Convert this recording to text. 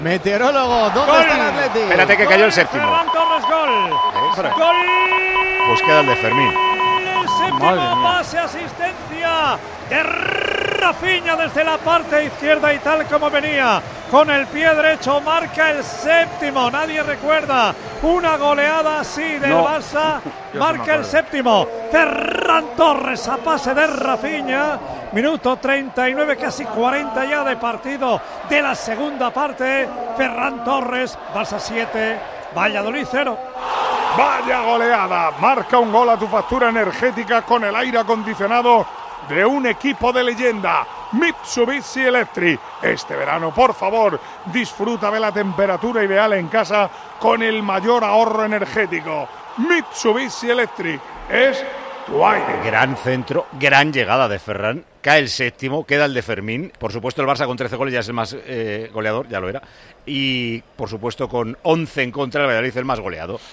Meteorólogo, ¿dónde está el Atleti? Espérate que cayó el séptimo. Ferran Torres, gol. Pues queda el de Fermín. El séptimo pase, asistencia de Rafinha desde la parte izquierda y tal como venía con el pie derecho marca el séptimo. Nadie recuerda una goleada así del Barça. Marca el séptimo. Ferran Torres a pase de Rafinha. Minuto 39, casi 40 ya de partido de la segunda parte. Ferran Torres, Barça 7, Valladolid 0. Vaya goleada, marca un gol a tu factura energética con el aire acondicionado de un equipo de leyenda, Mitsubishi Electric. Este verano, por favor, disfruta de la temperatura ideal en casa con el mayor ahorro energético. Mitsubishi Electric es tu aire. Gran centro, gran llegada de Ferran. Cae el séptimo, queda el de Fermín. Por supuesto, el Barça con 13 goles ya es el más goleador, ya lo era. Y, por supuesto, con 11 en contra, el Valladolid el más goleado.